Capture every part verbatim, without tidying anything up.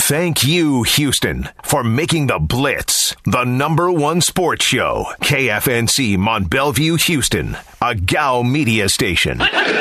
Thank you, Houston, for making the Blitz the number one sports show. K F N C Mont Bellevue, Houston, a G A O media station.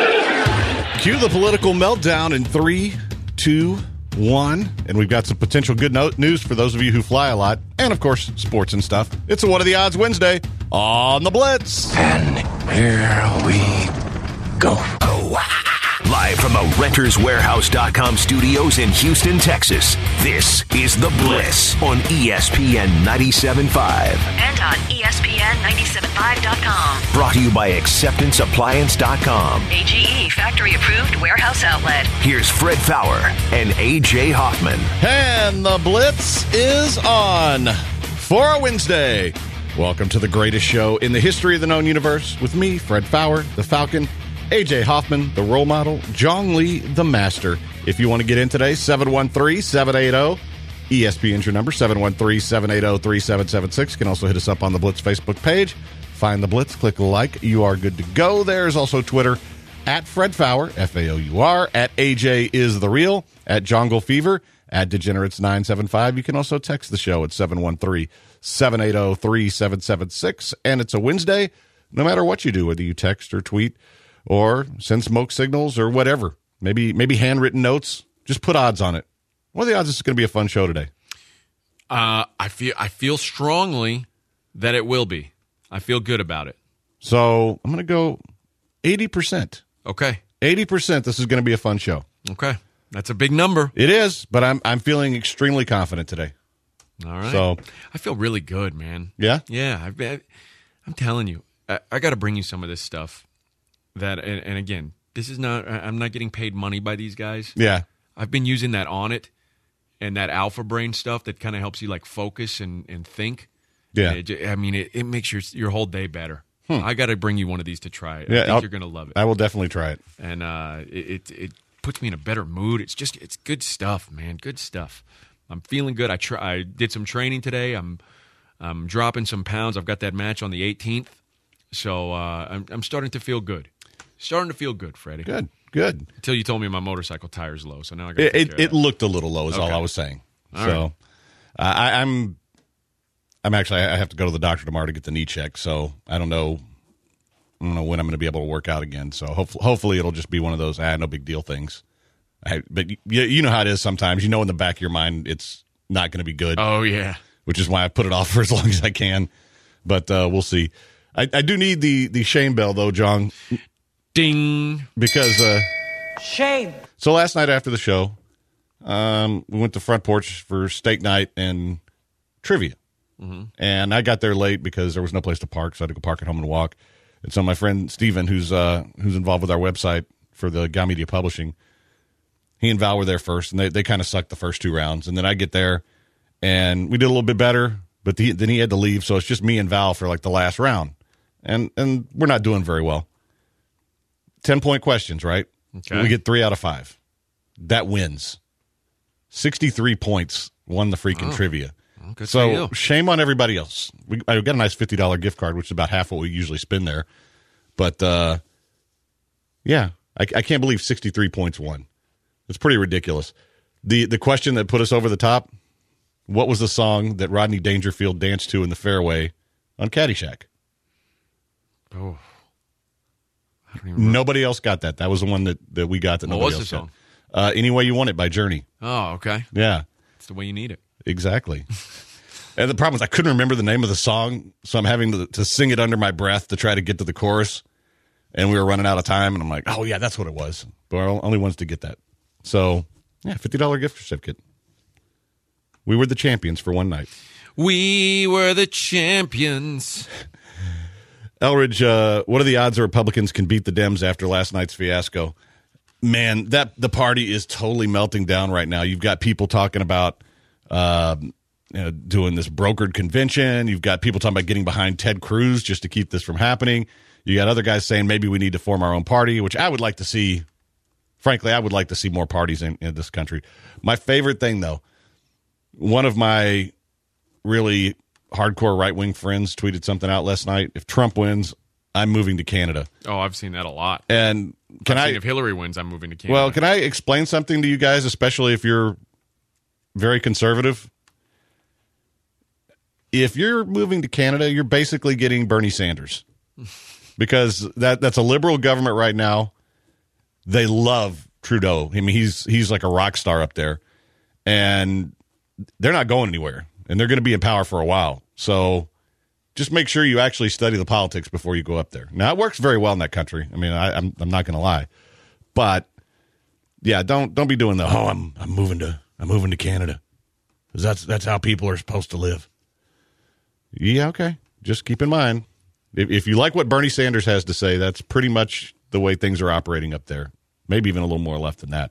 Cue the political meltdown in three, two, one. And we've got some potential good no- news for those of you who fly a lot. And, of course, sports and stuff. It's a What Are the Odds Wednesday on the Blitz. And here we go. Oh. Live from the Renters Warehouse dot com studios in Houston, Texas, this is The Blitz on E S P N ninety-seven point five. And on E S P N ninety-seven point five dot com. Brought to you by Acceptance Appliance dot com. A G E factory-approved warehouse outlet. Here's Fred Fowler and A J Hoffman. And The Blitz is on for a Wednesday. Welcome to the greatest show in the history of the known universe with me, Fred Fowler, the Falcon, A J Hoffman, the role model, Jong Lee, the master. If you want to get in today, seven one three, seven eight zero, E S P N's your number, seven one three, seven eight zero, three seven seven six. You can also hit us up on the Blitz Facebook page. Find the Blitz, click like. You are good to go. There's also Twitter, at Fred Fowler, F A O U R, at A J is the real, at Jongle Fever, at Degenerates nine seven five. You can also text the show at seven one three, seven eight zero, three seven seven six. And it's a Wednesday, no matter what you do, whether you text or tweet, or send smoke signals or whatever. Maybe maybe handwritten notes. Just put odds on it. What are the odds this is going to be a fun show today? Uh, I feel I feel strongly that it will be. I feel good about it. So I'm going to go eighty percent. Okay. eighty percent this is going to be a fun show. Okay. That's a big number. It is, but I'm I'm feeling extremely confident today. All right. So I feel really good, man. Yeah? Yeah. I've been, I'm telling you, I, I got to bring you some of this stuff. That and, and again, this is not. I'm not getting paid money by these guys. Yeah, I've been using that on it and that alpha brain stuff that kind of helps you like focus and, and think. Yeah, And it, I mean, it, it makes your your whole day better. Hmm. I got to bring you one of these to try it. Yeah, I think I'll, you're gonna love it. I will definitely try it. And uh, it, it it puts me in a better mood. It's just it's good stuff, man. Good stuff. I'm feeling good. I try. I did some training today. I'm I'm dropping some pounds. I've got that match on the eighteenth, so uh, I'm I'm starting to feel good. Starting to feel good, Freddie. Good, good. Until you told me my motorcycle tire's low, so now I got. It, it, it looked a little low, is okay. all I was saying. All so right. uh, I, I'm, I'm actually I have to go to the doctor tomorrow to get the knee checked. So I don't know, I don't know when I'm going to be able to work out again. So hopefully, hopefully it'll just be one of those ah, no big deal things. I, but you, you know how it is sometimes. You know in the back of your mind it's not going to be good. Oh yeah, which is why I put it off for as long as I can. But uh, we'll see. I, I do need the the shame bell though, John. Ding. Because uh, shame. So last night after the show, um, we went to Front Porch for steak night and trivia. Mm-hmm. And I got there late because there was no place to park, so I had to go park at home and walk. And so my friend Steven, who's uh, who's involved with our website for the G A O Media Publishing, he and Val were there first, and they, they kind of sucked the first two rounds. And then I get there, and we did a little bit better, but the, then he had to leave, so it's just me and Val for like the last round. And and we're not doing very well. ten-point questions, right? Okay. We get three out of five. That wins. sixty-three points won the freaking oh. trivia. Good so for you. Shame on everybody else. We, I got a nice fifty dollars gift card, which is about half what we usually spend there. But, uh, yeah, I, I can't believe sixty-three points won. It's pretty ridiculous. The The question that put us over the top, what was the song that Rodney Dangerfield danced to in the fairway on Caddyshack? Oh. Nobody else got that. That was the one that, that we got that what nobody was else the got. song? Uh, Any Way You Want It by Journey. Oh, okay. Yeah. It's the way you need it. Exactly. And the problem is I couldn't remember the name of the song, so I'm having to, to sing it under my breath to try to get to the chorus. And we were running out of time, and I'm like, oh, yeah, that's what it was. But we're only ones to get that. So, yeah, fifty dollars gift certificate. We were the champions for one night. We were the champions. Elridge, uh, what are the odds the Republicans can beat the Dems after last night's fiasco? Man, that the party is totally melting down right now. You've got people talking about uh, you know, doing this brokered convention. You've got people talking about getting behind Ted Cruz just to keep this from happening. You got other guys saying maybe we need to form our own party, which I would like to see. Frankly, I would like to see more parties in, in this country. My favorite thing, though, one of my really hardcore right-wing friends tweeted something out last night. If Trump wins, I'm moving to Canada. Oh, I've seen that a lot. And can I've I? seen if Hillary wins, I'm moving to Canada. Well, can I explain something to you guys, especially if you're very conservative. If you're moving to Canada, you're basically getting Bernie Sanders because that that's a liberal government right now. They love Trudeau. I mean, he's he's like a rock star up there, and they're not going anywhere, and they're going to be in power for a while. So just make sure you actually study the politics before you go up there. Now, it works very well in that country. I mean, I, I'm I'm not going to lie, but yeah, don't don't be doing the oh I'm I'm moving to I'm moving to Canada because that's that's how people are supposed to live. Yeah, okay. Just keep in mind, if, if you like what Bernie Sanders has to say, that's pretty much the way things are operating up there. Maybe even a little more left than that.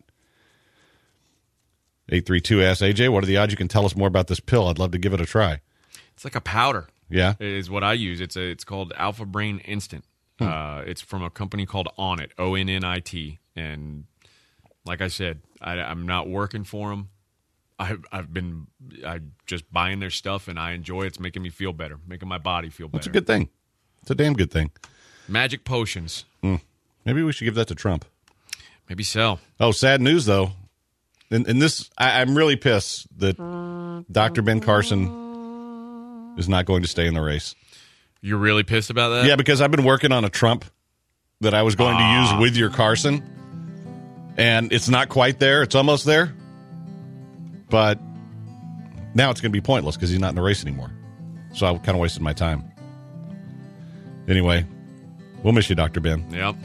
eight three two asks A J, what are the odds you can tell us more about this pill? I'd love to give it a try. It's like a powder. Yeah? Is what I use. It's a, it's called Alpha Brain Instant. Hmm. Uh, it's from a company called Onnit, O N N I T. And like I said, I, I'm not working for them. I've, I've been I just buying their stuff, and I enjoy it. It's making me feel better, making my body feel better. That's a good thing. It's a damn good thing. Magic potions. Mm. Maybe we should give that to Trump. Maybe so. Oh, sad news, though. And, and this, I, I'm really pissed that Doctor Ben Carson is not going to stay in the race. You're really pissed about that? Yeah, because I've been working on a Trump that I was going ah. to use with your Carson, and it's not quite there. It's almost there. But now it's going to be pointless because he's not in the race anymore. So I kind of wasted my time. Anyway, we'll miss you, Doctor Ben. Yep.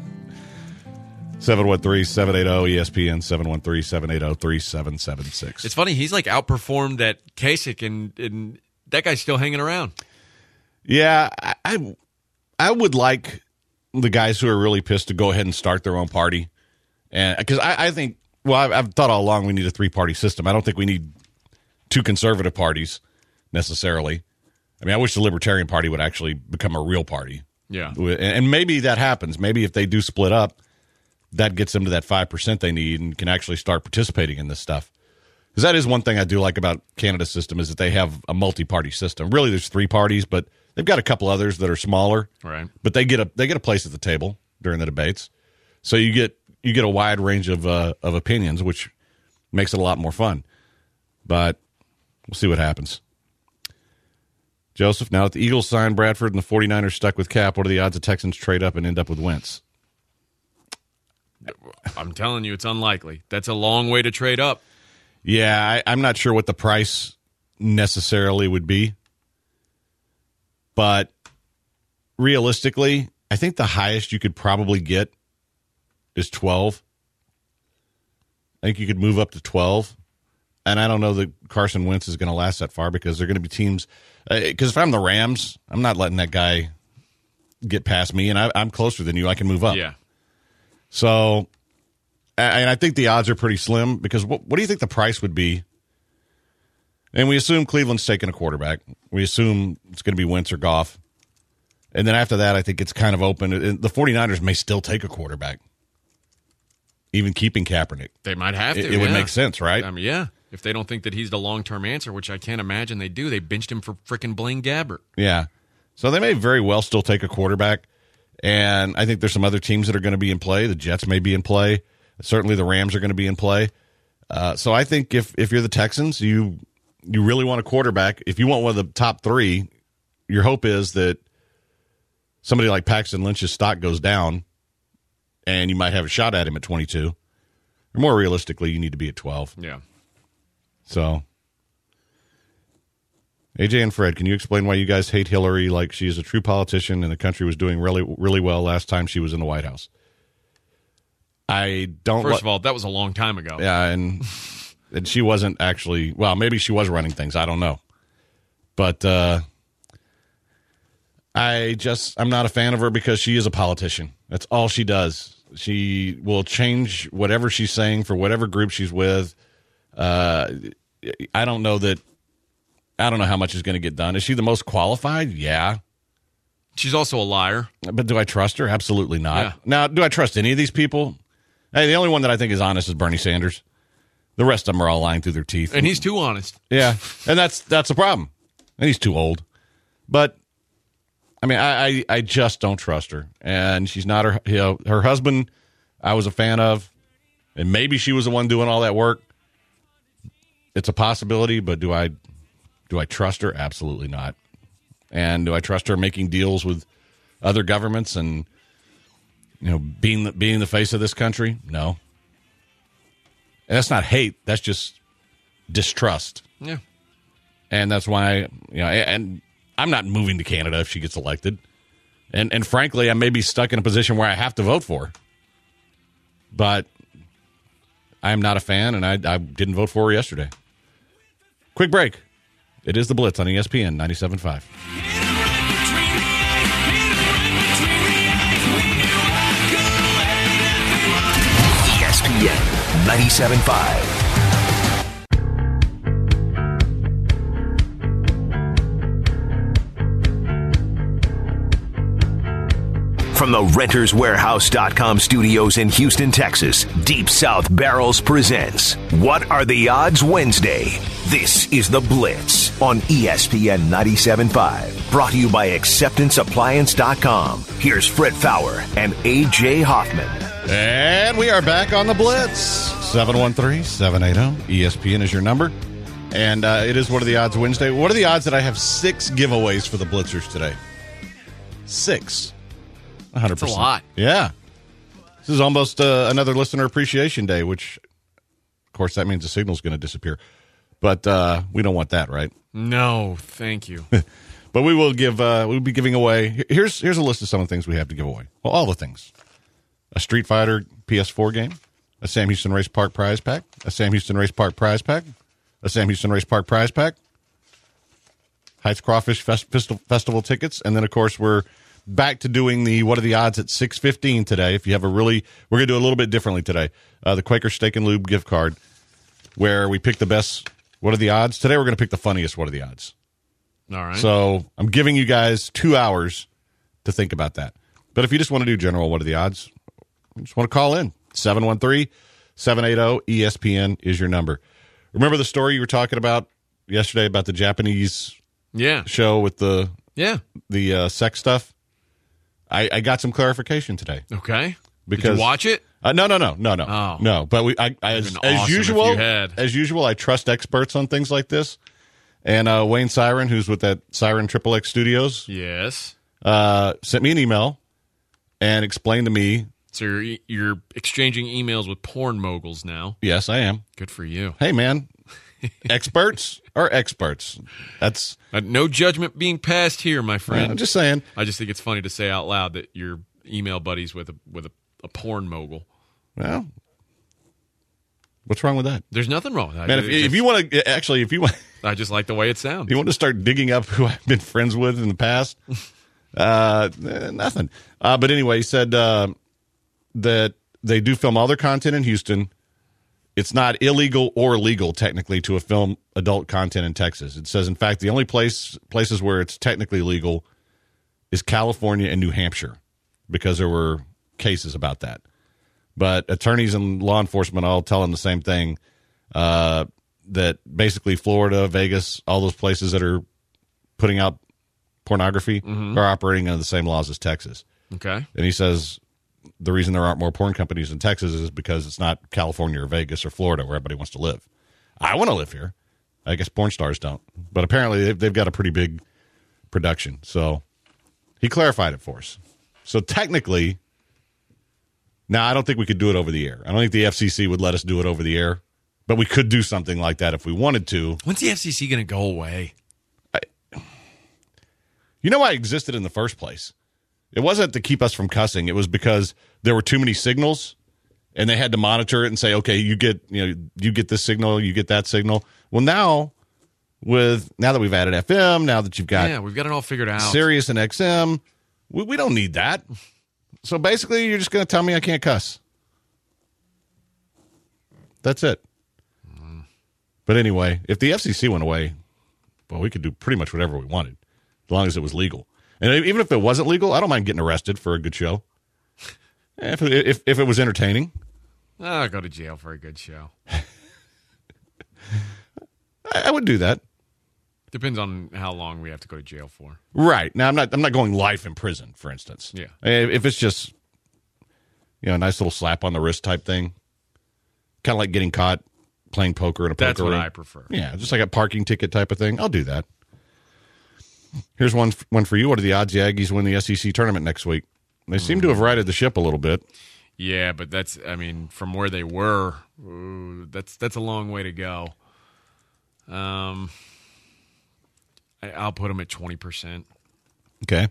seven one three, seven eight zero, E S P N, seven one three, seven eight zero, three seven seven six. It's funny. He's like outperformed that Kasich, and, and that guy's still hanging around. Yeah, I, I, I would like the guys who are really pissed to go ahead and start their own party. And because I, I think... Well, I've, I've thought all along we need a three-party system. I don't think we need two conservative parties necessarily. I mean, I wish the Libertarian Party would actually become a real party. Yeah. And maybe that happens. Maybe if they do split up, that gets them to that five percent they need and can actually start participating in this stuff. Because that is one thing I do like about Canada's system is that they have a multi-party system. Really, there's three parties, but they've got a couple others that are smaller. Right. But they get a they get a place at the table during the debates. So you get you get a wide range of uh, of opinions, which makes it a lot more fun. But we'll see what happens. Joseph, now that the Eagles signed Bradford and the 49ers stuck with Cap, what are the odds the Texans trade up and end up with Wentz? I'm telling you, it's unlikely. That's a long way to trade up. Yeah, I, I'm not sure what the price necessarily would be. But realistically, I think the highest you could probably get is twelve. I think you could move up to twelve. And I don't know that Carson Wentz is going to last that far because they're going to be teams. Because uh, if I'm the Rams, I'm not letting that guy get past me, and I, I'm closer than you. I can move up. Yeah. So, and I think the odds are pretty slim because what, what do you think the price would be? And we assume Cleveland's taking a quarterback. We assume it's going to be Wentz or Goff. And then after that, I think it's kind of open. The 49ers may still take a quarterback, even keeping Kaepernick. They might have to. It, it yeah. would make sense, right? I mean, yeah. If they don't think that he's the long-term answer, which I can't imagine they do, they benched him for frickin' Blaine Gabbert. Yeah. So they may very well still take a quarterback. And I think there's some other teams that are going to be in play. The Jets may be in play. Certainly the Rams are going to be in play. Uh, so I think if, if you're the Texans, you you really want a quarterback. If you want one of the top three, your hope is that somebody like Paxton Lynch's stock goes down and you might have a shot at him at twenty-two. Or more realistically, you need to be at twelve. Yeah. So, A J and Fred, can you explain why you guys hate Hillary like she is a true politician and the country was doing really, really well last time she was in the White House? I don't. First lo- of all, that was a long time ago. Yeah, and and she wasn't actually. Well, maybe she was running things. I don't know, but uh, I just I'm not a fan of her because she is a politician. That's all she does. She will change whatever she's saying for whatever group she's with. Uh, I don't know that. I don't know how much is going to get done. Is she the most qualified? Yeah. She's also a liar. But do I trust her? Absolutely not. Yeah. Now, do I trust any of these people? Hey, the only one that I think is honest is Bernie Sanders. The rest of them are all lying through their teeth. And he's too honest. Yeah, and that's that's the problem. And he's too old. But, I mean, I, I, I just don't trust her. And she's not her, you know, her husband I was a fan of. And maybe she was the one doing all that work. it's a possibility, but do I do I trust her? Absolutely not. And do I trust her making deals with other governments and, you know, being the, being the face of this country? No. And that's not hate. That's just distrust. Yeah. And that's why, you know, and I'm not moving to Canada if she gets elected. And and frankly, I may be stuck in a position where I have to vote for her. But I am not a fan, and I, I didn't vote for her yesterday. Quick break. It is The Blitz on E S P N ninety-seven point five. E S P N ninety-seven point five. From the Renters Warehouse dot com studios in Houston, Texas, Deep South Barrels presents What Are the Odds Wednesday? This is The Blitz on E S P N ninety-seven point five. Brought to you by Acceptance Appliance dot com. Here's Fred Fowler and A J Hoffman. And we are back on The Blitz. seven one three, seven eight zero. E S P N is your number. And uh, it is What Are the Odds Wednesday. What are the odds that I have six giveaways for the Blitzers today? Six. one hundred percent. That's a lot. Yeah. This is almost uh, another listener appreciation day, which, of course, that means the signal's going to disappear. But uh, we don't want that, right? No, thank you. But we will give. Uh, we'll be giving away. Here's here's a list of some of the things we have to give away. Well, all the things: a Street Fighter P S four game, a Sam Houston Race Park prize pack, a Sam Houston Race Park prize pack, a Sam Houston Race Park prize pack, Heights Crawfish Fest- Festival, Festival tickets, and then of course we're back to doing the What Are the Odds at six fifteen today. If you have a really, we're going to do a little bit differently today. Uh, the Quaker Steak and Lube gift card, where we pick the best What Are the Odds. Today we're going to pick the funniest What Are the Odds. All right. So I'm giving you guys two hours to think about that. But if you just want to do general What Are the Odds, you just want to call in. seven one three, seven eight zero, E S P N is your number. Remember the story you were talking about yesterday about the Japanese yeah. show with the, Yeah. the uh, sex stuff? I, I got some clarification today. Okay. Because, Did you watch it? Uh, no, no, no, no, no, Oh. no. But we, I, I as, Been as awesome if usual, you had. as usual, I trust experts on things like this. And uh, Wayne Siren, who's with that Siren Triple X Studios, Yes. uh, sent me an email and explained to me. So you're, you're exchanging emails with porn moguls now. Yes, I am. Good for you. Hey, man, experts are experts. That's Uh, no judgment being passed here, my friend. I'm just saying. I just think it's funny to say out loud that you're email buddies with a with a, a porn mogul. Well, what's wrong with that? There's nothing wrong with that. Man, if, It if just- you want to actually, if you want, I just like the way it sounds. you want to start digging up who I've been friends with in the past, uh, eh, nothing. Uh, but anyway, he said uh, that they do film all their content in Houston. It's not illegal or legal technically to film adult content in Texas. It says, in fact, the only place places where it's technically legal is California and New Hampshire, because there were cases about that. But attorneys and law enforcement all telling the same thing, uh, that basically Florida, Vegas, all those places that are putting out pornography Mm-hmm. are operating under the same laws as Texas. Okay. And he says the reason there aren't more porn companies in Texas is because it's not California or Vegas or Florida where everybody wants to live. I want to live here. I guess porn stars don't. But apparently they've, they've got a pretty big production. So he clarified it for us. So technically, now I don't think we could do it over the air. I don't think the F C C would let us do it over the air. But we could do something like that if we wanted to. When's the F C C going to go away? You know why it existed in the first place? It wasn't to keep us from cussing. It was because there were too many signals, and they had to monitor it and say, okay, you get you know you get this signal, you get that signal. Well, now with now that we've added F M, now that you've got Yeah, we've got it all figured out. Sirius and X M, we, we don't need that. So basically, you're just going to tell me I can't cuss. That's it. Mm. But anyway, if the F C C went away, well, we could do pretty much whatever we wanted, as long as it was legal. And even if it wasn't legal, I don't mind getting arrested for a good show. If it, if, if it was entertaining. Oh, I'll go to jail for a good show. I, I would do that. Depends on how long we have to go to jail for. Right. Now, I'm not I'm not going life in prison, for instance. Yeah. If it's just, you know, a nice little slap on the wrist type thing, kind of like getting caught playing poker in a That's poker what room. I prefer. Yeah, just like a parking ticket type of thing. I'll do that. Here's one one for you. What are the odds the Aggies win the S E C tournament next week? They seem to have righted the ship a little bit. Yeah, but that's, I mean, from where they were, ooh, that's that's a long way to go. Um, I, I'll put them at twenty percent. Okay.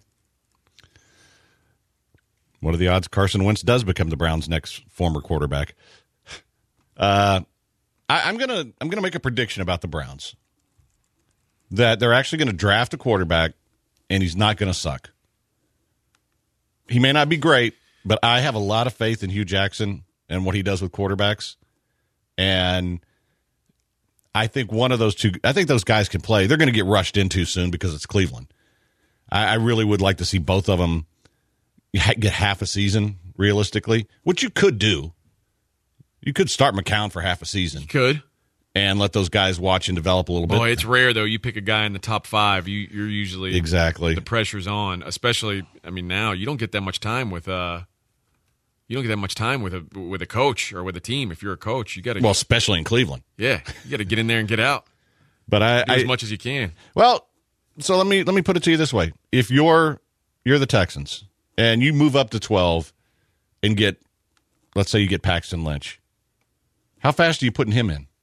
What are the odds Carson Wentz does become the Browns' next former quarterback? Uh, I, I'm gonna I'm gonna make a prediction about the Browns that they're actually going to draft a quarterback, and he's not going to suck. He may not be great, but I have a lot of faith in Hugh Jackson and what he does with quarterbacks, and I think one of those two. I think those guys can play. They're going to get rushed into soon because it's Cleveland. I, I really would like to see both of them get half a season, realistically, which you could do. You could start McCown for half a season. You could. And let those guys watch and develop a little bit. Boy, it's rare, though. You pick a guy in the top five, you, you're usually... Exactly. The pressure's on, especially, I mean, now you don't get that much time with... uh You don't get that much time with a with a coach or with a team. If you're a coach, you got to... Well, especially in Cleveland. Yeah, you got to get in there and get out. But I... Do I as much as you can. Well, so let me let me put it to you this way. If you're you're the Texans and you move up to twelve and get, let's say you get Paxton Lynch, how fast are you putting him in?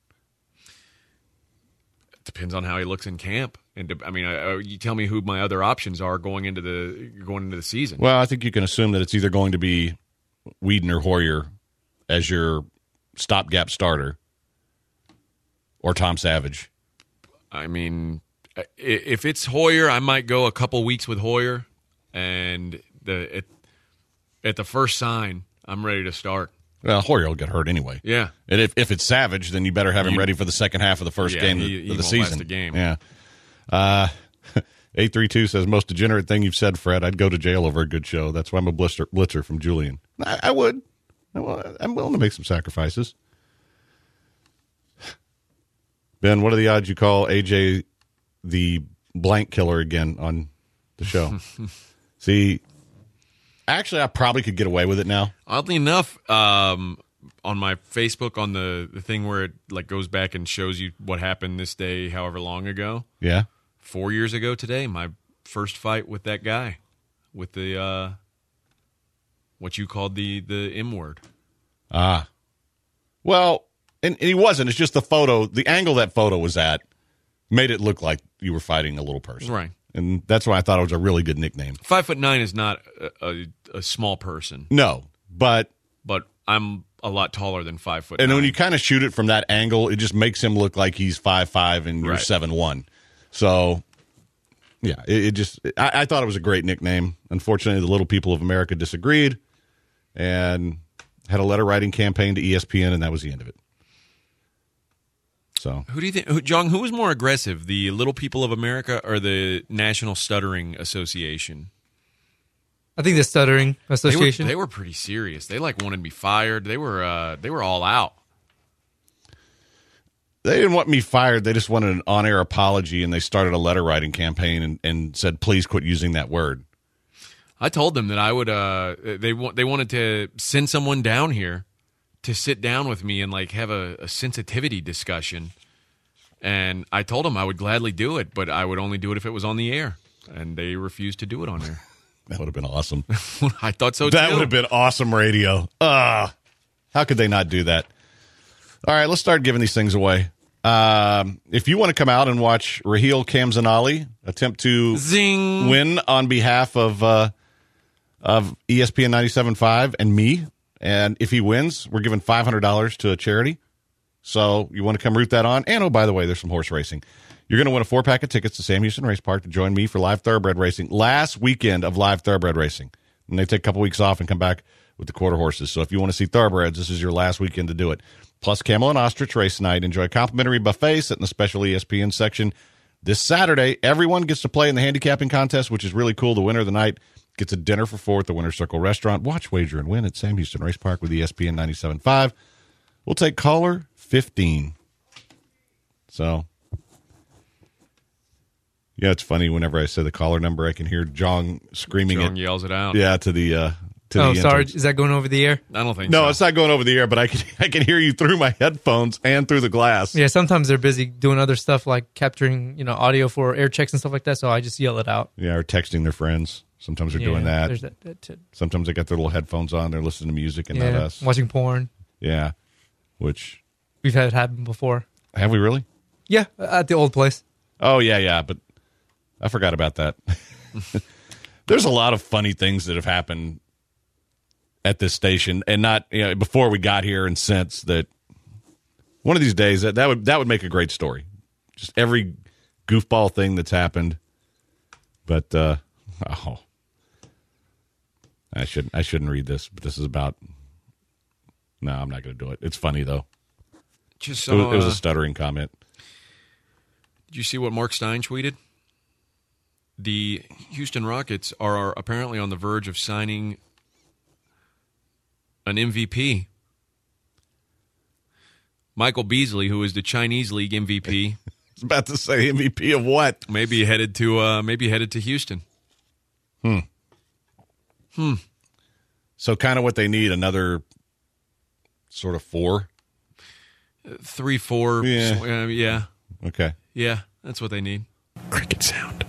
Depends on how he looks in camp, and I mean, I, you tell me who my other options are going into the going into the season. Well, I think you can assume that it's either going to be Whedon or Hoyer as your stopgap starter, or Tom Savage. I mean, if it's Hoyer, I might go a couple weeks with Hoyer, and the at, at the first sign, I'm ready to start. Well, Hoyer will get hurt anyway. Yeah. And if, if it's Savage, then you better have him You- ready for the second half of the first Yeah, game he- of he the won't season. last a game. Yeah. Uh, eight three two says, most degenerate thing you've said, Fred. I'd go to jail over a good show. That's why I'm a blitzer, blitzer from Julian. I, I would. I will- I'm willing to make some sacrifices. Ben, what are the odds you call A J the blank killer again on the show? See, actually, I probably could get away with it now. Oddly enough, um, on my Facebook, on the, the thing where it like goes back and shows you what happened this day, however long ago, Yeah. four years ago today, my first fight with that guy, with the uh, what you called the the M word. Ah. Well, and, and he wasn't. It's just the photo, the angle that photo was at made it look like you were fighting a little person. Right. And that's why I thought it was a really good nickname. Five foot nine is not a, a, a small person, No, but, but I'm a lot taller than five foot. and nine. when you kind of shoot it from that angle, it just makes him look like he's five five and you're Right. seven one. So, yeah, it, it just, I, I thought it was a great nickname. Unfortunately, the little people of America disagreed and had a letter writing campaign to E S P N, and that was the end of it. So, Who do you think, who, Jong? Who was more aggressive, the Little People of America or the National Stuttering Association? I think the Stuttering They were, Association. they were pretty serious. They like wanted me fired. They were uh, they were all out. they didn't want me fired. They just wanted an on-air apology, and they started a letter writing campaign and, and said, please quit using that word. I told them that I would. Uh, they wa- they wanted to send someone down here to sit down with me and like have a, a sensitivity discussion. And I told them I would gladly do it, but I would only do it if it was on the air. And they refused to do it on air. That would have been awesome. I thought so That too. would have been awesome radio. Ah, how could they not do that? All right, let's start giving these things away. Um, if you want to come out and watch Raheel Kamzanali attempt to Zing. win on behalf of uh, of E S P N ninety-seven point five and me, and if he wins, we're giving five hundred dollars to a charity. So you want to come root that on. And, oh, by the way, there's some horse racing. You're going to win a four-pack of tickets to Sam Houston Race Park to join me for live thoroughbred racing. Last weekend of live thoroughbred racing. And they take a couple weeks off and come back with the quarter horses. So if you want to see thoroughbreds, this is your last weekend to do it. Plus Camel and Ostrich race night. Enjoy complimentary buffet set in the special E S P N section. This Saturday, everyone gets to play in the handicapping contest, which is really cool. The winner of the night gets a dinner for four at the Winner's Circle restaurant. Watch, wager, and win at Sam Houston Race Park with E S P N ninety-seven point five. We'll take caller fifteen. So, yeah, it's funny. Whenever I say the caller number, I can hear Jong screaming Jong it. yells it out. Yeah, to the uh, to Oh, the sorry. interns. Is that going over the air? I don't think No, so. it's not going over the air, but I can I can hear you through my headphones and through the glass. Yeah, sometimes they're busy doing other stuff like capturing, you know, audio for air checks and stuff like that. So I just yell it out. Yeah, or texting their friends. Sometimes they're Yeah, doing that. There's that, that too. Sometimes they got their little headphones on. They're listening to music and not Yeah, us. watching porn. Yeah, which We've had it happen before. have we really? Yeah, at the old place. Oh yeah, yeah. But I forgot about that. There's a lot of funny things that have happened at this station, and not you know before we got here and since that. One of these days, that that would that would make a great story. Just every goofball thing that's happened. But uh, oh, I shouldn't I shouldn't read this. But this is about. No, I'm not going to do it. It's funny though. Just It was, saw, it was uh, a stuttering comment. Did you see what Mark Stein tweeted? The Houston Rockets are apparently on the verge of signing an M V P. Michael Beasley, who is the Chinese League M V P, I was about to say M V P of what? maybe headed to uh, maybe headed to Houston. So kind of what they need, another sort of four. Three, four, Yeah. sw- uh, yeah, Okay. yeah. That's what they need. Cricket sound.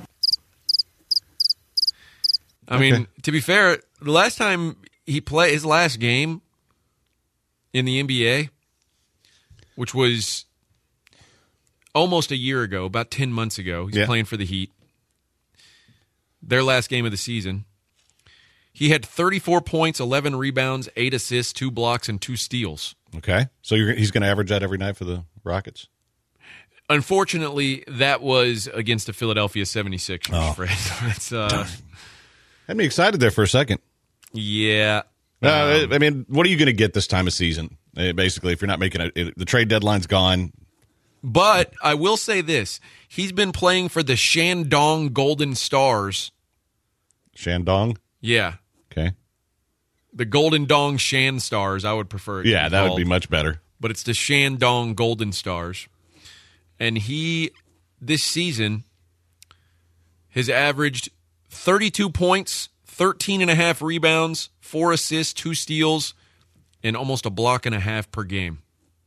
I mean, to be fair, the last time he played his last game in the N B A, which was almost a year ago, about ten months ago, he's Yeah. playing for the Heat. Their last game of the season. He had thirty-four points, eleven rebounds, eight assists, two blocks, and two steals. Okay. So you're, he's going to average that every night for the Rockets? Unfortunately, that was against the Philadelphia seventy-sixers, Oh. Fred. It's, uh, Had me excited there for a second. yeah. Uh, I mean, what are you going to get this time of season? Uh, basically, if you're not making it, the trade deadline's gone. But I will say this. He's been playing for the Shandong Golden Stars. Shandong? Yeah. Okay. The Golden Dong Shan Stars, I would prefer it. to Yeah, that would called. be much better. But it's the Shandong Golden Stars. And he, this season, has averaged thirty-two points, thirteen and a half rebounds, four assists, two steals, and almost a block and a half per game.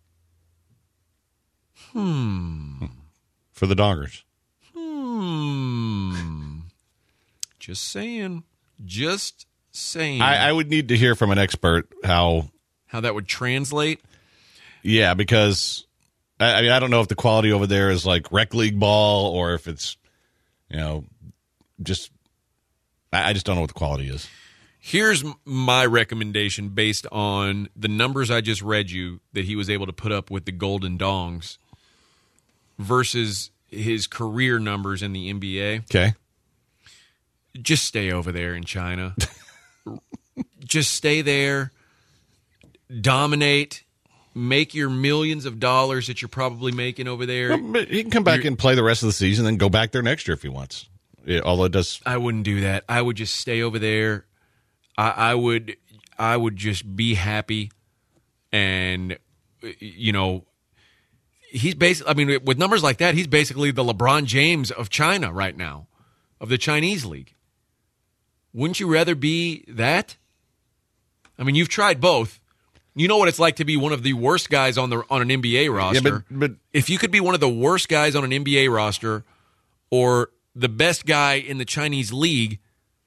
For the Dongers. Hmm. Just saying. Just saying. I, I would need to hear from an expert how, How that would translate. yeah, because I, I mean, I don't know if the quality over there is like rec league ball or if it's, you know, just, I, I just don't know what the quality is. Here's m- my recommendation based on the numbers I just read you that he was able to put up with the Golden Dongs versus his career numbers in the N B A. Okay. Just stay over there in China. Just stay there, dominate, make your millions of dollars that you're probably making over there. But he can come back You're- and play the rest of the season, then go back there next year if he wants. Yeah, although it does. I wouldn't do that. I would just stay over there. I, I would, I would just be happy, and you know, he's basically. I mean, with numbers like that, he's basically the LeBron James of China right now, of the Chinese league. Wouldn't you rather be that? I mean, you've tried both. You know what it's like to be one of the worst guys on the on an N B A roster. but- but- if you could be one of the worst guys on an N B A roster, or the best guy in the Chinese league,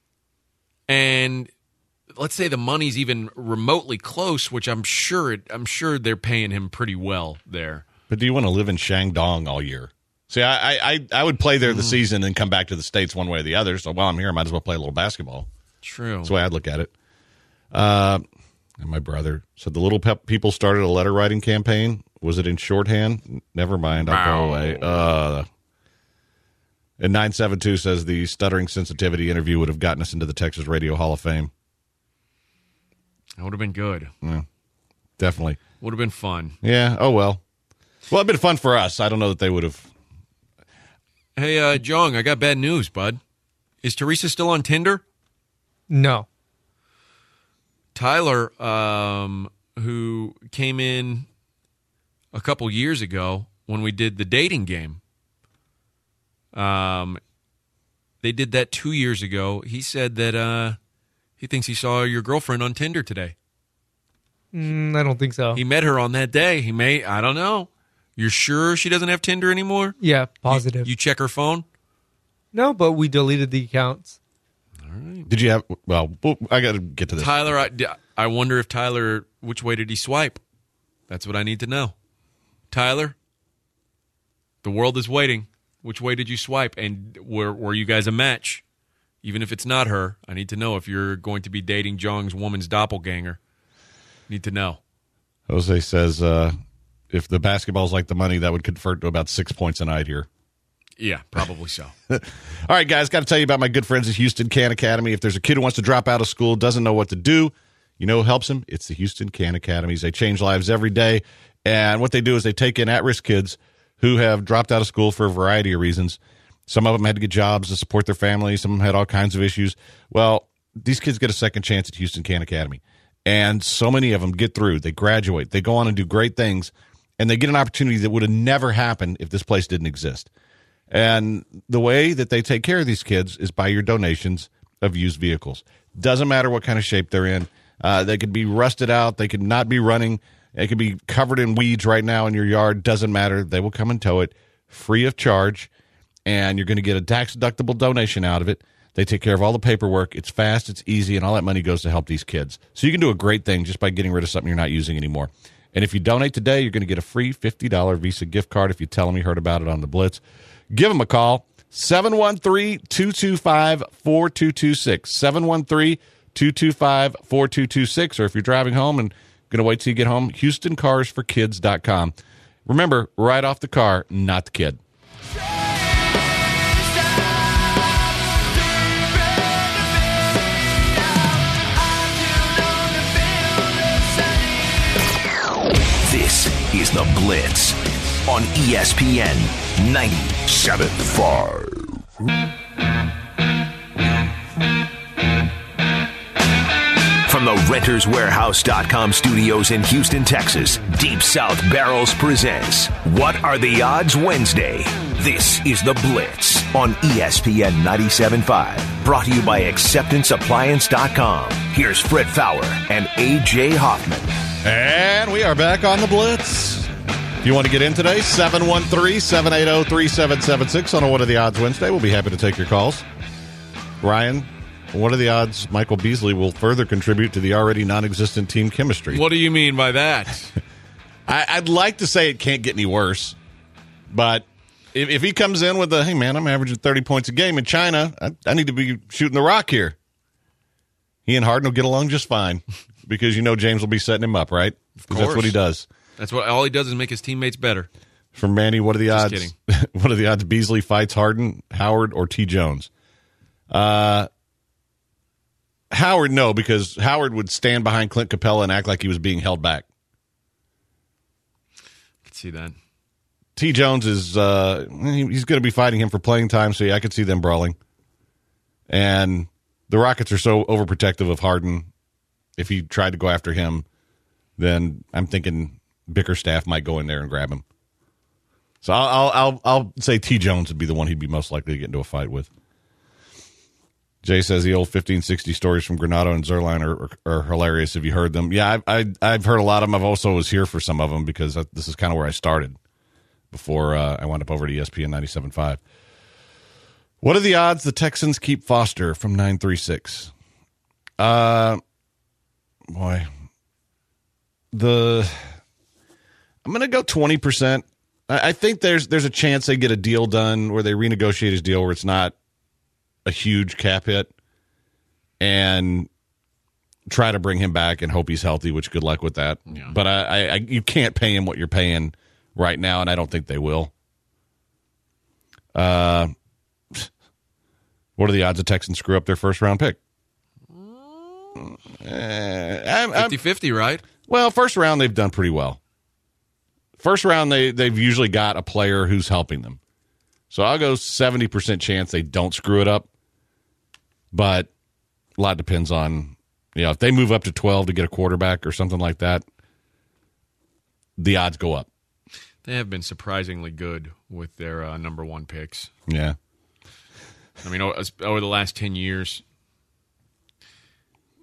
and let's say the money's even remotely close, which I'm sure it, I'm sure they're paying him pretty well there. But do you want to live in Shandong all year? See, I I, I would play there the season and come back to the States one way or the other. So while I'm here, I might as well play a little basketball. True. That's the way I'd look at it. Uh, and my brother said the Little Pep people started a letter writing campaign. Was it in shorthand? Never mind. I'll go away. Uh, and nine seven two says the stuttering sensitivity interview would have gotten us into the Texas Radio Hall of Fame. That would have been good. Definitely. Would have been fun. Yeah. Oh, well. Well, it'd been fun for us. I don't know that they would have. Hey, uh, Jong, I got bad news, bud. Is Teresa still on Tinder? No. Tyler, um, who came in a couple years ago when we did the dating game, um, they did that two years ago. He said that uh, He thinks he saw your girlfriend on Tinder today. Mm, I don't think so. He met her on that day. He may, I don't know. You're sure she doesn't have Tinder anymore? Yeah, positive. You, you check her phone? No, but we deleted the accounts. Did you have? Well, well I got to get to this. Tyler, I, I wonder if Tyler, which way did he swipe? That's what I need to know. Tyler, the world is waiting. Which way did you swipe? And were were you guys a match? Even if it's not her, I need to know if you're going to be dating Jong's woman's doppelganger. Need to know. Jose says uh, if the basketball's like the money, that would convert to about six points a night here. Yeah, probably so. All right, guys, got to tell you about my good friends at Houston Can Academy. If there's a kid who wants to drop out of school, doesn't know what to do, you know who helps him? It's the Houston Can Academies. They change lives every day, and what they do is they take in at-risk kids who have dropped out of school for a variety of reasons. Some of them had to get jobs to support their families. Some of them had all kinds of issues. Well, these kids get a second chance at Houston Can Academy, and so many of them get through. They graduate. They go on and do great things, and they get an opportunity that would have never happened if this place didn't exist. And the way that they take care of these kids is by your donations of used vehicles. Doesn't matter what kind of shape they're in. Uh, they could be rusted out. They could not be running. They could be covered in weeds right now in your yard. Doesn't matter. They will come and tow it free of charge, and you're going to get a tax-deductible donation out of it. They take care of all the paperwork. It's fast. It's easy, and all that money goes to help these kids. So you can do a great thing just by getting rid of something you're not using anymore. And if you donate today, you're going to get a free fifty dollars Visa gift card if you tell them you heard about it on the Blitz. Give them a call, seven one three, two two five, four two two six, seven one three, two two five, four two two six, or if you're driving home and going to wait till you get home, houston cars for kids dot com. Remember, write off the car, not the kid. This is The Blitz on E S P N ninety-seven point five. From the renters warehouse dot com studios in Houston, Texas, Deep South Barrels presents What Are the Odds Wednesday. This is The Blitz on E S P N ninety-seven point five. Brought to you by acceptance appliance dot com. Here's Fred Fowler and A J Hoffman. And we are back on The Blitz. If you want to get in today, seven one three, seven eight zero, three seven seven six on a What Are the Odds Wednesday. We'll be happy to take your calls. Ryan, what are the odds Michael Beasley will further contribute to the already non-existent team chemistry? What do you mean by that? I, I'd like to say it can't get any worse, but if, if he comes in with a, hey, man, I'm averaging thirty points a game in China, I, I need to be shooting the rock here. He and Harden will get along just fine because you know James will be setting him up, right? Because that's what he does. That's what all he does is make his teammates better. From Manny, what are the Just odds? kidding. What are the odds Beasley fights Harden, Howard, or T. Jones? Uh, Howard, no, because Howard would stand behind Clint Capella and act like he was being held back. I can see that. T. Jones is uh, he, he's going to be fighting him for playing time, so yeah, I could see them brawling. And the Rockets are so overprotective of Harden. If he tried to go after him, then I'm thinking Bickerstaff might go in there and grab him. So I'll I'll I'll say T. Jones would be the one he'd be most likely to get into a fight with. Jay says the old fifteen sixty stories from Granado and Zerline are, are, are hilarious. Have you heard them? Yeah, I, I, I've heard a lot of them. I've also was here for some of them because I, this is kind of where I started before uh, I wound up over at E S P N ninety-seven point five. What are the odds the Texans keep Foster from nine three six? Uh, boy. The I'm going to go twenty percent. I, I think there's there's a chance they get a deal done where they renegotiate his deal where it's not a huge cap hit and try to bring him back and hope he's healthy, which good luck with that. Yeah. But I, I, I you can't pay him what you're paying right now, and I don't think they will. Uh, what are the odds the Texans screw up their first round pick? fifty-fifty, right? Well, first round they've done pretty well. First round they they've usually got a player who's helping them. So I'll go seventy percent chance they don't screw it up. But a lot depends on, you know, if they move up to twelve to get a quarterback or something like that, the odds go up. They have been surprisingly good with their uh, number one picks. Yeah. I mean, over the last ten years,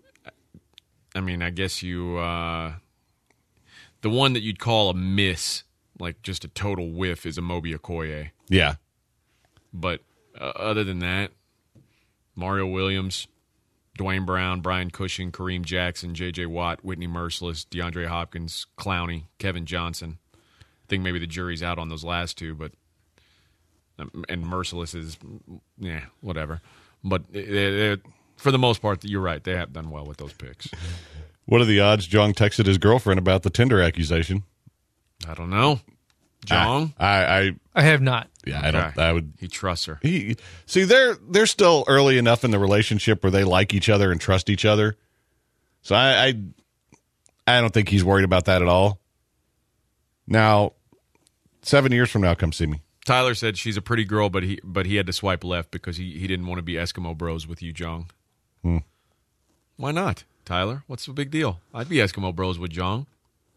I mean, I guess you uh, the one that you'd call a miss, like just a total whiff, is Amobi Okoye. Yeah. But uh, other than that, Mario Williams, Dwayne Brown, Brian Cushing, Kareem Jackson, J J. Watt, Whitney Merciless, DeAndre Hopkins, Clowney, Kevin Johnson. I think maybe the jury's out on those last two, but um, and Merciless is, yeah, whatever. But it, it, for the most part, you're right. They have done well with those picks. What are the odds Jong texted his girlfriend about the Tinder accusation? I don't know. Jong? I, I, I I have not. yeah, I don't. Okay. I would. He trusts her. He see they're they're still early enough in the relationship where they like each other and trust each other. So I, I, I don't think he's worried about that at all. Now, seven years from now, come see me. Tyler said she's a pretty girl, but he but he had to swipe left because he, he didn't want to be Eskimo Bros with you, Jong. Hmm. Why not, Tyler? What's the big deal? I'd be Eskimo Bros with Jong.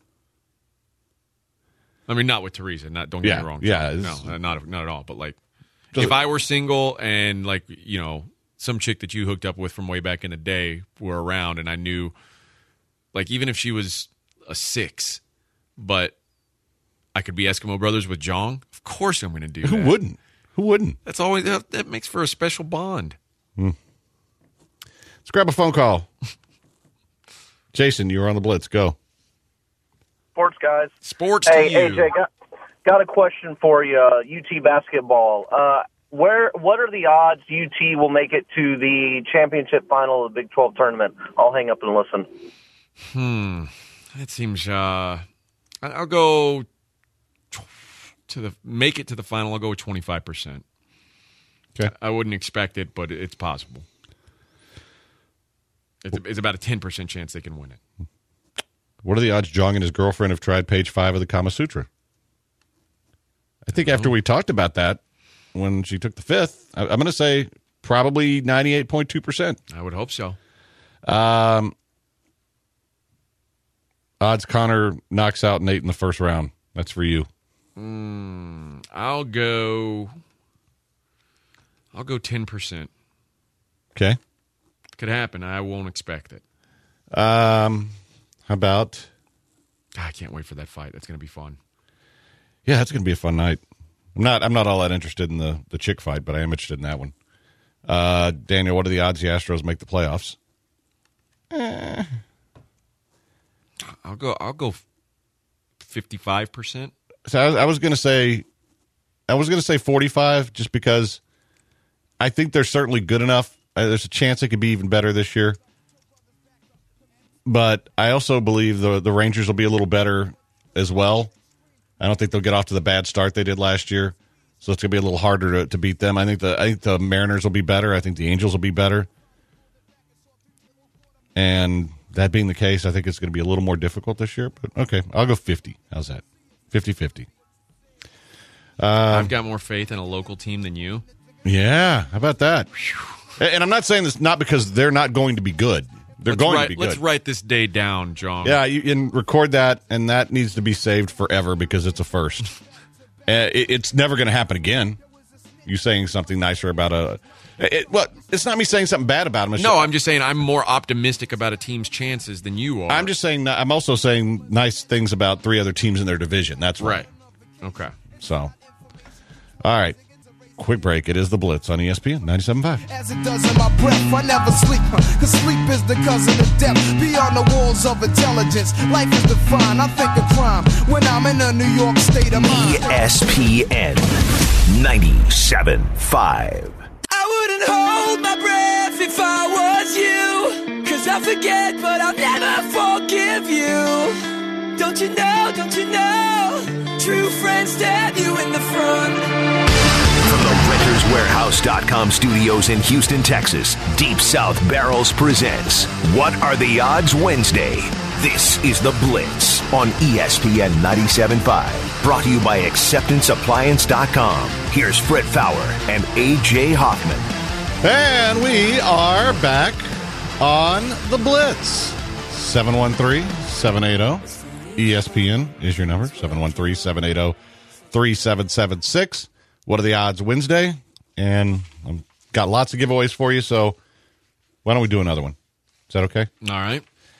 I mean, not with Teresa. Not don't get Yeah, me wrong. yeah, no, it's- uh, not not at all. But like, Does if it- I were single and like you know some chick that you hooked up with from way back in the day were around, and I knew, like, even if she was a six, but I could be Eskimo Brothers with Jong. Of course, I'm going to do Who that. wouldn't? Who wouldn't? That's always that, that makes for a special bond. Let's grab a phone call. Jason, you were on the Blitz. Go. Sports guys. Sports Hey, to you. A J, got, got a question for you. Uh, U T basketball. Uh, where? What are the odds U T will make it to the championship final of the Big twelve tournament? I'll hang up and listen. Hmm. That seems. Uh, I- I'll go tw- to the make it to the final. I'll go with twenty five percent. Okay. I wouldn't expect it, but it's possible. It's, it's about a ten percent chance they can win it. What are the odds Jong and his girlfriend have tried page five of the Kama Sutra? I think after we talked about that, when she took the fifth, I, I'm going to say probably ninety-eight point two percent. I would hope so. Um, odds Connor knocks out Nate in the first round. That's for you. Mm, I'll go. I'll go ten percent. Okay. Could happen. I won't expect it. Um, how about? I can't wait for that fight. That's going to be fun. Yeah, that's going to be a fun night. I'm not. I'm not all that interested in the the chick fight, but I am interested in that one. Uh, Daniel, what are the odds the Astros make the playoffs? Eh. I'll go. I'll go. Fifty-five percent. So I was, I was going to say, I was going to say forty-five, just because I think they're certainly good enough. Uh, there's a chance it could be even better this year. But I also believe the the Rangers will be a little better as well. I don't think they'll get off to the bad start they did last year, so it's going to be a little harder to, to beat them. I think the I think the Mariners will be better. I think the Angels will be better. And that being the case, I think it's going to be a little more difficult this year. But okay, I'll go fifty. How's that? fifty-fifty. I've got more faith in a local team than you. Yeah, how about that? And I'm not saying this not because they're not going to be good. They're Let's going write, to be good. Let's write this day down, John. Yeah, you can record that, and that needs to be saved forever because it's a first. uh, it, it's never going to happen again. You saying something nicer about a... It, well, it's not me saying something bad about them. It's No, just- I'm just saying I'm more optimistic about a team's chances than you are. I'm just saying... I'm also saying nice things about three other teams in their division. That's right. right. Okay. So, all right. Quick break. It is the Blitz on E S P N ninety-seven point five. As it does in my breath, I never sleep, huh? Cause sleep is the cousin of death. Beyond the walls of intelligence, life is defined. I think of crime when I'm in a New York state of mind. E S P N ninety-seven point five. I wouldn't hold my breath if I was you. Cause I forget, but I'll never forgive you. Don't you know, don't you know? True friends stab you in the front. From the Renters Warehouse dot com studios in Houston, Texas, Deep South Barrels presents What Are the Odds Wednesday. This is the Blitz on E S P N ninety-seven point five. Brought to you by Acceptance Appliance dot com. Here's Fred Fowler and A J Hoffman. And we are back on the Blitz. seven one three, seven eight zero. E S P N is your number. seven one three, seven eight zero, three seven seven six. What are the odds Wednesday? And I've got lots of giveaways for you, so why don't we do another one? Is that okay? All right.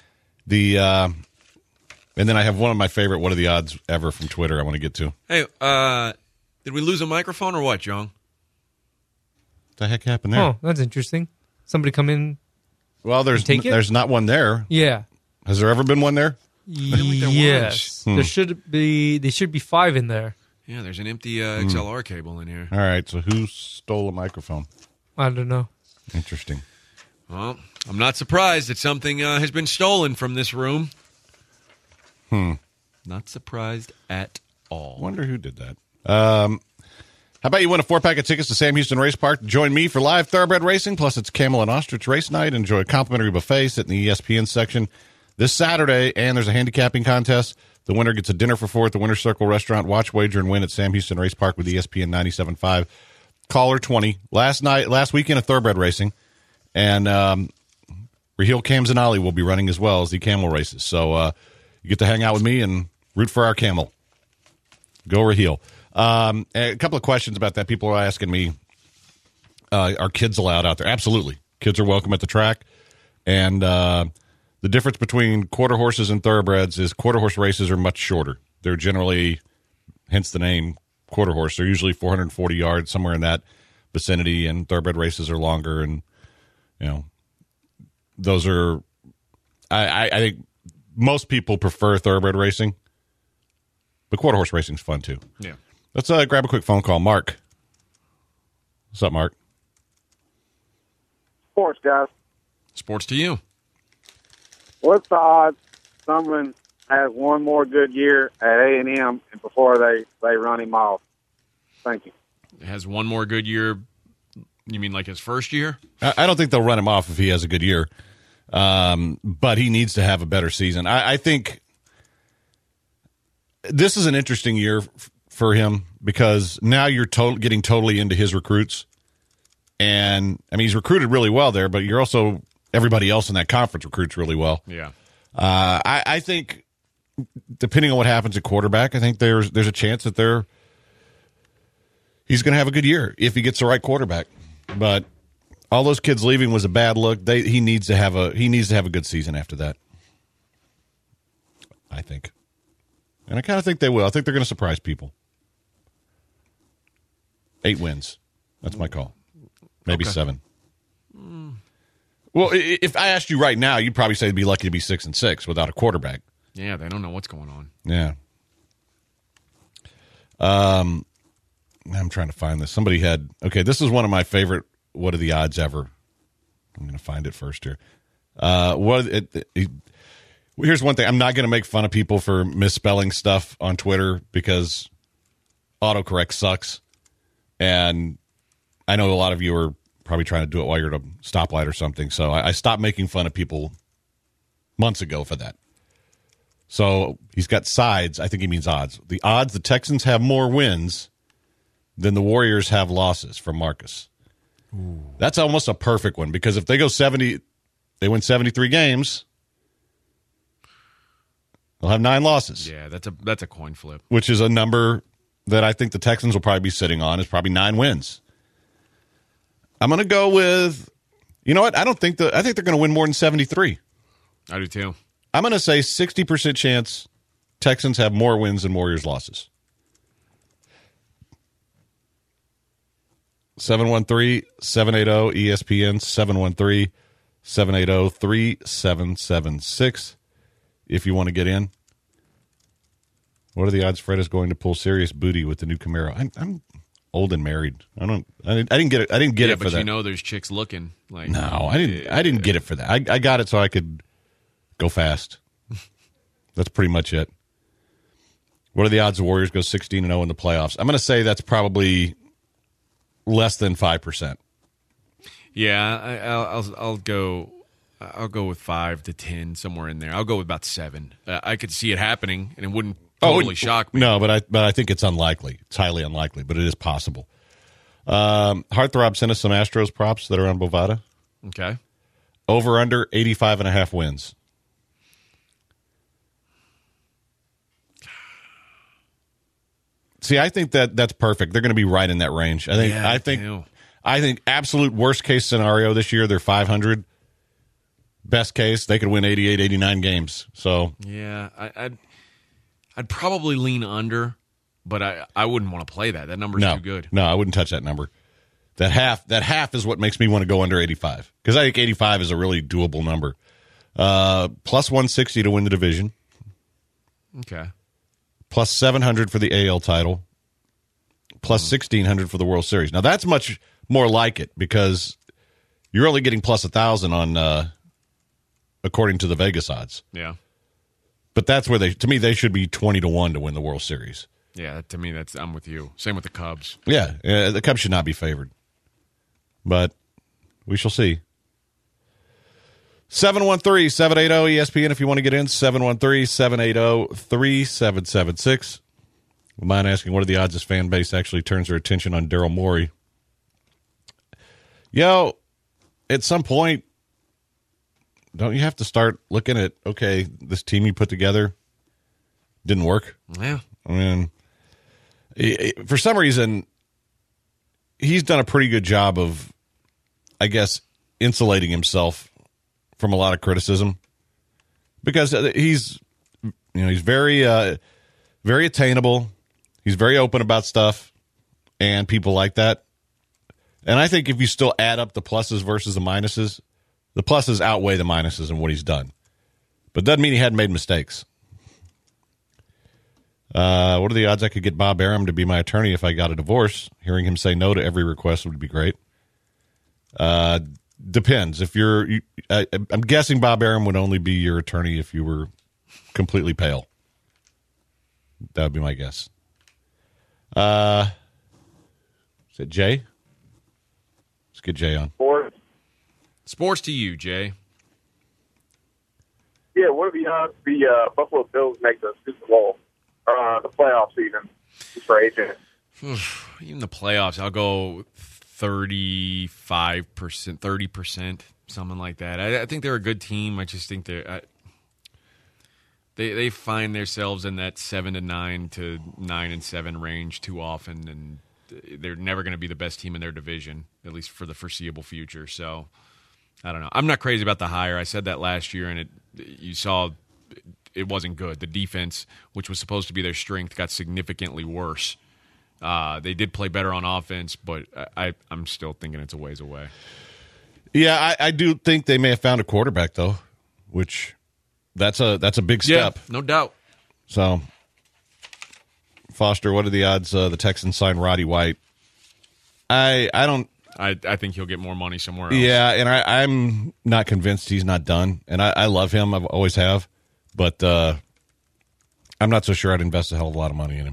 The uh, and then I have one of my favorite. What are the odds ever from Twitter? I want to get to. Hey, uh, did we lose a microphone or what, John? What the heck happened there? Oh, that's interesting. Somebody come in. Well, there's take it? there's not one there. Yeah. Has there ever been one there? think there Yes. was. There should be. There should be five in there. Yeah, there's an empty uh, X L R cable in here. All right. So who stole a microphone? I don't know. Interesting. Well, I'm not surprised that something uh, has been stolen from this room. Hmm. Not surprised at all. Wonder who did that. Um, how about you win a four-pack of tickets to Sam Houston Race Park? Join me for live thoroughbred racing, plus it's Camel and Ostrich race night. Enjoy a complimentary buffet, sit in the E S P N section this Saturday, and there's a handicapping contest. The winner gets a dinner for four at the Winner's Circle restaurant. Watch, wager, and win at Sam Houston Race Park with E S P N ninety-seven point five. Caller twenty. Last night, last weekend of thoroughbred racing, and um, Raheel Kamzanali will be running as well as the camel races. So uh, you get to hang out with me and root for our camel. Go Raheel. Um, a couple of questions about that. People are asking me, uh, are kids allowed out there? Absolutely. Kids are welcome at the track. And uh, the difference between quarter horses and thoroughbreds is quarter horse races are much shorter. They're generally, hence the name, quarter horse. They're usually four hundred forty yards, somewhere in that vicinity, and thoroughbred races are longer. And, you know, those are, I, I, I think most people prefer thoroughbred racing, but quarter horse racing is fun too. Yeah. Let's uh, grab a quick phone call. Mark. What's up, Mark? Sports, guys. Sports to you. What's the odds someone has one more good year at A and M and before they, they run him off? Thank you. Has one more good year. You mean like his first year? I, I don't think they'll run him off if he has a good year, um, but he needs to have a better season. I, I think this is an interesting year f- for him because now you're to- getting totally into his recruits. And, I mean, he's recruited really well there, but you're also – everybody else in that conference recruits really well. Yeah. Uh, I, I think depending on what happens at quarterback, I think there's there's a chance that they're he's going to have a good year if he gets the right quarterback. But all those kids leaving was a bad look. They he needs to have a he needs to have a good season after that. I think. And I kind of think they will. I think they're going to surprise people. Eight wins. That's my call. Maybe Okay. seven. Mm. Well, if I asked you right now, you'd probably say they'd be lucky to be six and six without a quarterback. Yeah, they don't know what's going on. Yeah. Um, I'm trying to find this. Somebody had okay. This is one of my favorite. What are the odds ever? I'm going to find it first here. Uh, what? It, it, here's one thing. I'm not going to make fun of people for misspelling stuff on Twitter because autocorrect sucks, and I know a lot of you are probably trying to do it while you're at a stoplight or something. So I, I stopped making fun of people months ago for that. So he's got sides. I think he means odds. The odds the Texans have more wins than the Warriors have losses from Marcus. Ooh. That's almost a perfect one because if they go seventy, they win seventy-three games, they'll have nine losses. Yeah, that's a that's a coin flip. Which is a number that I think the Texans will probably be sitting on is probably nine wins. I'm going to go with, you know what? I don't think the I think they're going to win more than seventy-three. I do too. I'm going to say sixty percent chance Texans have more wins than Warriors losses. seven one three, seven eight zero, E S P N, seven one three, seven eight zero, three seven seven six if you want to get in. What are the odds Fred is going to pull serious booty with the new Camaro? I'm, I'm old and married. I don't. I didn't, I didn't get it. I didn't get yeah, it for but that. you know, there's chicks looking. Like no, I didn't. I didn't get it for that. I, I got it so I could go fast. That's pretty much it. What are the odds the Warriors go sixteen and zero in the playoffs? I'm going to say that's probably less than five percent. Yeah, I, I'll, I'll I'll go. I'll go with five to ten somewhere in there. I'll go with about seven. Uh, I could see it happening, and it wouldn't totally oh, shock me. No, but I but I think it's unlikely. It's highly unlikely, but it is possible. Um, Heartthrob sent us some Astros props that are on Bovada. Okay. Over under eighty-five and a half wins. See, I think that that's perfect. They're going to be right in that range. I think. Yeah, I think. too. I think absolute worst case scenario this year they're five hundred. Best case, they could win eighty-eight, eighty-nine games. So Yeah, I, I'd I'd probably lean under, but I, I wouldn't want to play that. That number's no, too good. No, I wouldn't touch that number. That half that half is what makes me want to go under eighty-five, because I think eighty-five is a really doable number. Uh, plus one sixty to win the division. Okay. Plus seven hundred for the A L title. Plus sixteen hundred for the World Series. Now, that's much more like it, because you're only getting plus one thousand on, uh, according to the Vegas odds. Yeah. But that's where they, to me, they should be twenty to one to win the World Series. Yeah, to me, that's I'm with you. Same with the Cubs. Yeah, uh, the Cubs should not be favored. But we shall see. seven one three, seven eight zero, E S P N if you want to get in. seven one three, seven eight zero, three seven seven six. Mind asking, what are the odds this fan base actually turns their attention on Daryl Morey? Yo, at some point, don't you have to start looking at, okay, this team you put together didn't work? Yeah. I mean, for some reason, he's done a pretty good job of, I guess, insulating himself from a lot of criticism, because he's, you know, he's very, uh, very attainable. He's very open about stuff, and people like that. And I think if you still add up the pluses versus the minuses, the pluses outweigh the minuses in what he's done. But doesn't mean he hadn't made mistakes. Uh, what are the odds I could get Bob Arum to be my attorney if I got a divorce? Hearing him say no to every request would be great. Uh, depends. If you're, you, I, I'm guessing Bob Arum would only be your attorney if you were completely pale. That would be my guess. Uh, is it Jay? Let's get Jay on. Sports. Sports to you, Jay. Yeah, what are the odds the uh, Buffalo Bills make the Super Bowl, or uh, the playoffs even, just for A J? Even the playoffs, I'll go thirty-five percent, thirty percent, something like that. I, I think they're a good team. I just think they're I, they they find themselves in that seven to nine to nine and seven range too often, and they're never going to be the best team in their division, at least for the foreseeable future. So I don't know. I'm not crazy about the hire. I said that last year, and it you saw it wasn't good. The defense, which was supposed to be their strength, got significantly worse. Uh, they did play better on offense, but I, I'm still thinking it's a ways away. Yeah, I, I do think they may have found a quarterback, though, which that's a that's a big step. Yeah, no doubt. So, Foster, what are the odds uh, the Texans sign Roddy White? I I don't. I, I think he'll get more money somewhere else. Yeah, and I, I'm not convinced he's not done. And I, I love him. I've always have. But uh, I'm not so sure I'd invest a hell of a lot of money in him.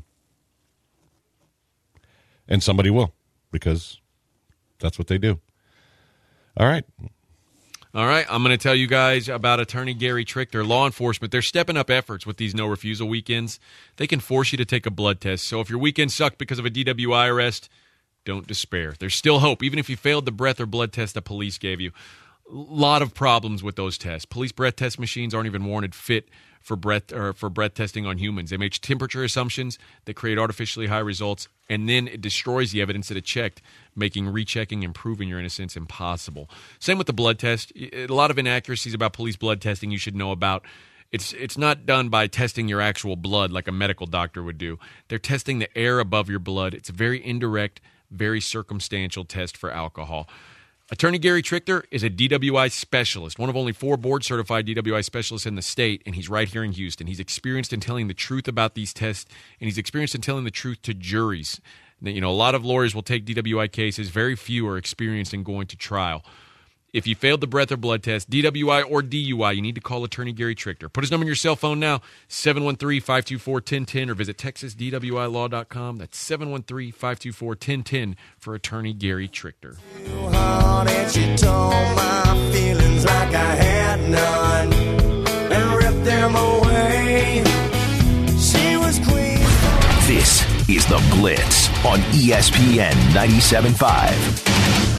And somebody will, because that's what they do. All right. All right. I'm going to tell you guys about attorney Gary Trichter. Law enforcement, they're stepping up efforts with these no-refusal weekends. They can force you to take a blood test. So if your weekend sucked because of a D W I arrest, don't despair. There's still hope, even if you failed the breath or blood test the police gave you. A lot of problems with those tests. Police breath test machines aren't even warranted fit for breath or for breath testing on humans. They make temperature assumptions that create artificially high results, and then it destroys the evidence that it checked, making rechecking and proving your innocence impossible. Same with the blood test. A lot of inaccuracies about police blood testing you should know about. It's it's not done by testing your actual blood like a medical doctor would do. They're testing the air above your blood. It's a very indirect, very circumstantial test for alcohol. Attorney Gary Trichter is a D W I specialist, one of only four board-certified D W I specialists in the state, and he's right here in Houston. He's experienced in telling the truth about these tests, and he's experienced in telling the truth to juries. You know, a lot of lawyers will take D W I cases. Very few are experienced in going to trial. If you failed the breath or blood test, D W I or D U I, you need to call attorney Gary Trichter. Put his number in your cell phone now, seven one three, five two four, one zero one zero, or visit texas d w i law dot com. That's seven one three, five two four, one zero one zero for attorney Gary Trichter. She told my feelings like I had none and ripped them away. She was queen. This is The Blitz on E S P N ninety-seven point five.